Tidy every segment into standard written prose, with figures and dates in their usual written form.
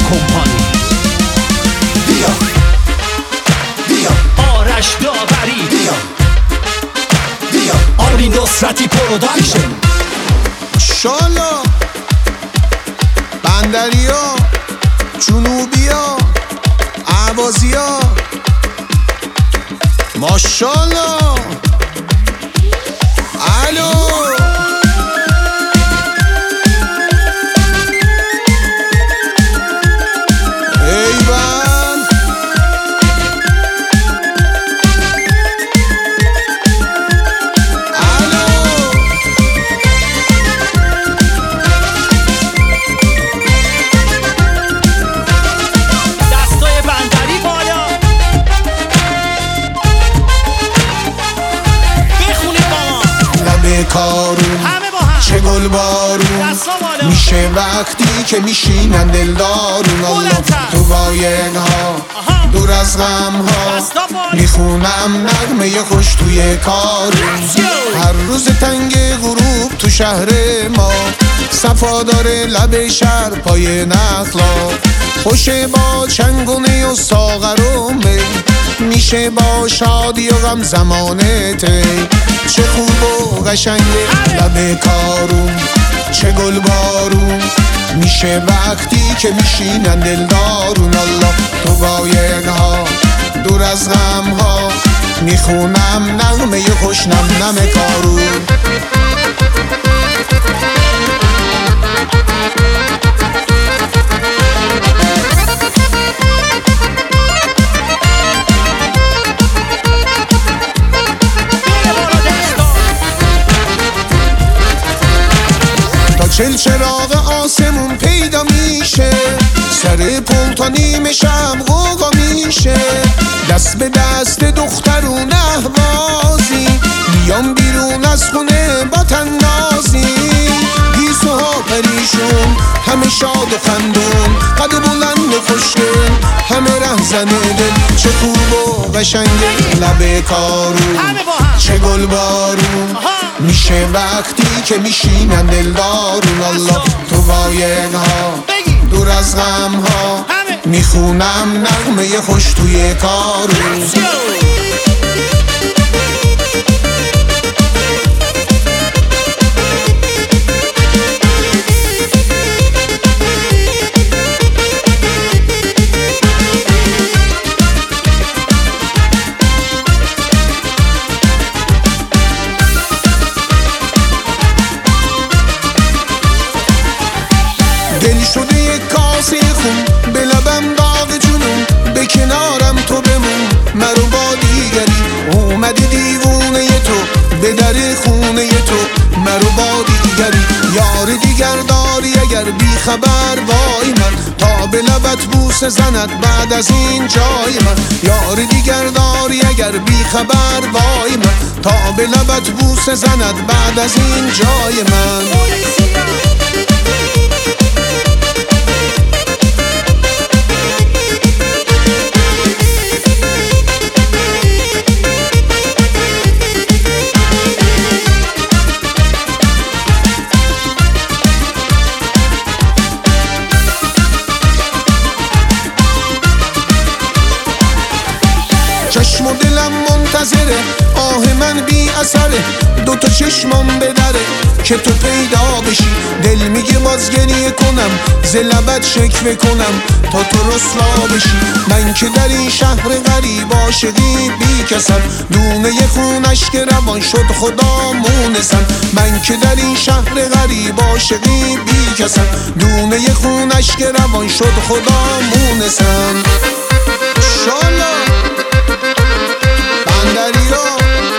کمپانی. بیا بیا آرش داوری، بیا بیا آرمین نصرتی پروداکشن. شالا بندریا، جنوبیا، عوازیا، ماشالله. الو ایوان دستای بندری بالا، بخونید با ما لب کارون همه با هم. چه گل بارون دستا بالا میشه وقتی که میشینن دلدارون. الله بلندتر. تو وایگ‌ها آها. دور از غم‌ها دستا بالا. میخونم نغمه خوش توی کارون. Let's go. هر روز تنگ غروب تو شهر ما صفا داره لب شهر پای نخلا. خوشه با چنگونه و ساغر و می، میشه با شادی و غم زمانته. چه خوب و قشنگه لب کارون، چه گل بارون میشه وقتی که میشینن دلدارون. الله تو وایگ‌ها دور از غم‌ها میخونم نغمه خوش نم نم کارون. تا چل چراغ آسمون پیدا میشه، سر پل تا نیمه شب غوغا میشه. دست به دست دخترون اهوازی میام بیرون از خونه با تنازی. گیسوها پریشون همه شاد و خندون، قد بلند و خوشگل همه رهزنه دل. چه خوب و قشنگه لب کارون، همه با هم. چه گل بارون آها. میشه وقتی که میشینن دلدارون. الله تو وایگ‌ها بگی. دور از غم‌ها همه. میخونم نغمه خوش توی کارون. Let's go. دل شده یک کاسه خون به لبم داغ جنون، به کنارم تو بمون مرو با دیگری. اومده دیوونه تو به در خونه تو مرو با دیگری. یار دیگر داری اگر بی خبر وای من، تا به لبت بوسه زند بعد از این جای من. یار دیگر داری اگر بی خبر وای من، تا به لبت بوسه زند بعد از این جای من. چشم و دلم منتظره، آه من بی اثره. دوتا چشمم بدره که تو پیدا بشی. دل میگه باز گریه کنم، ز لبت شکوه کنم تا تو رسوا بشی. من که در این شهر غریب عاشقی بی کسم، دونه خونش که روان شد خدا مونسم. من که در این شهر غریب عاشقی بی کسم، دونه خونش که روان شد خدا مونسم. شالا بندریا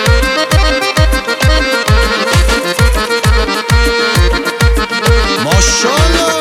ماشالله.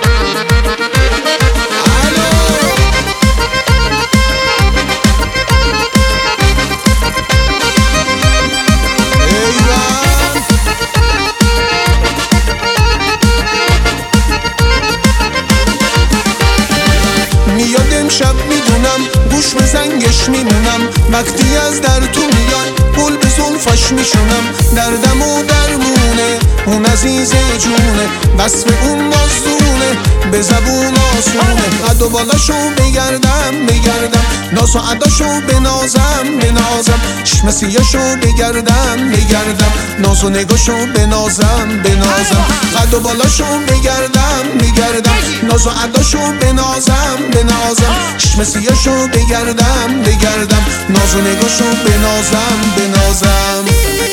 میاد امشب میدونم گوش به زنگش میمونم، وقتی از در تو میاد گل به زلفش میشونم. دردم و درمونه اون عزیز جونه، وصف اون مازدونه به زبون آسونه. و بالاشو بگردم ناز و عداشو بنازم چشم سیاشو بگردم ناز و نگاشو بنازم قد و بالاشو بگردم ناز و عداشو بنازم چشم سیاشو بگردم ناز و نگاشو بنازم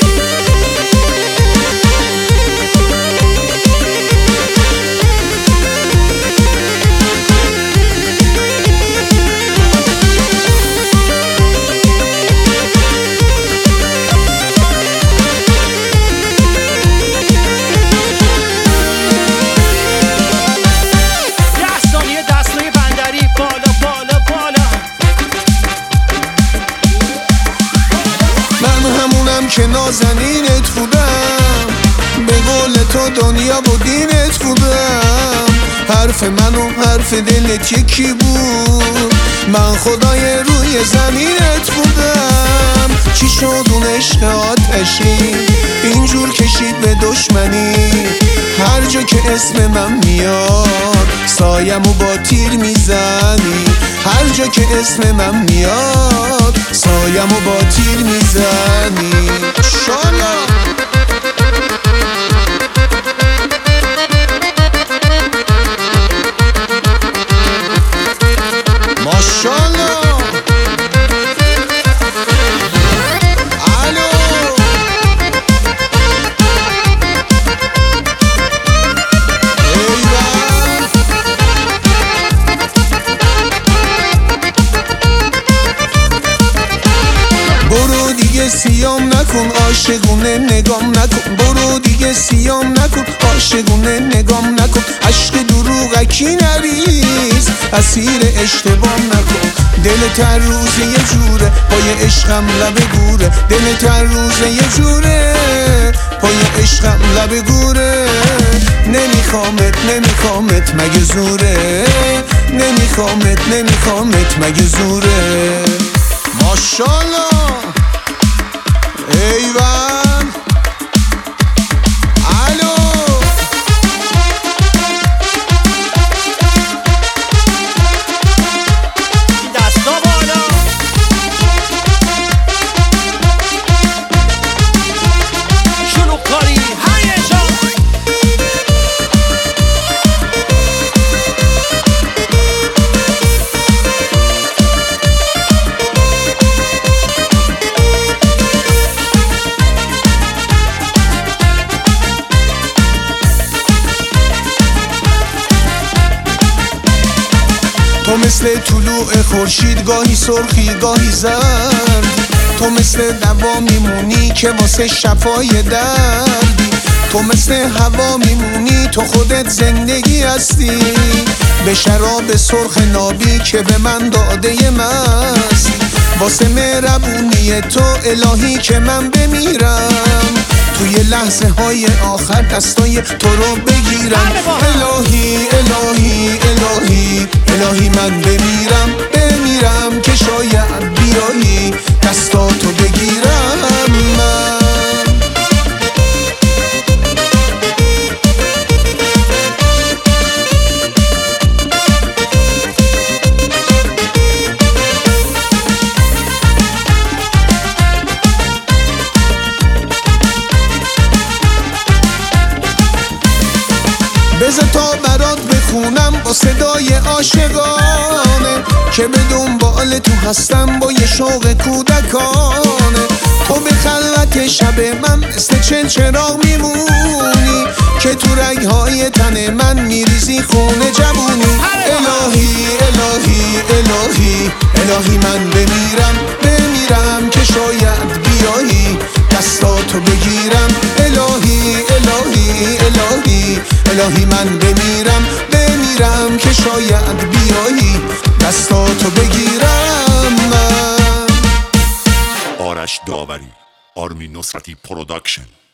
که نازنینت بودم به قول تو دنیا و دینت بودم حرف من و حرف دلت یکی بود من خدای روی زمینت بودم چی شد اون عشق آتشی اینجور کشید به دشمنی هر جا که اسم من میاد سایمو با تیر میزنی هر جا که اسم من میاد سایمو با تیر میزنی شالا ماشاءالله برو دیگه سیام نکن عاشقونه نگام نکن برو دیگه سیام نکن عاشقونه نگام نکن عشق دروغکی نریز اسیر اشتباه نکن دلت هر روز یه جوره پای عشقم لب گوره دلت هر روز یه جوره پای عشقم لب گوره نمیخوامت مگه زوره نمیخوامت مگه زوره ماشاءالله ایوان الو دستا بالا شلوغ کاری هیجان تو مثل طلوع خورشید گاهی سرخی گاهی زرد تو مثل دوا میمونی که واسه شفای دردی تو مثل هوا میمونی تو خودت زندگی هستی به شراب سرخ نابی که به من داده مستی واسه مهربونی تو الهی که من بمیرم توی لحظه های آخر دستای تو رو بگیرم الهی من بمیرم که شاید بیایی دستاتو بگیرم من بذار تا برات بخونم با صدای عاشقانه که به دنبال تو هستم با یه شوق کودکانه تو به خلوت شب من مثل چل چراغ میمونی که تو رگهای تن من میریزی خون جوونی الهی من بمیرم که شاید بیایی دستاتو بگیرم الهی من بمیرم که شاید بیایی دستاتو بگیرم من آرش داوری آرمین نصرتی پروداکشن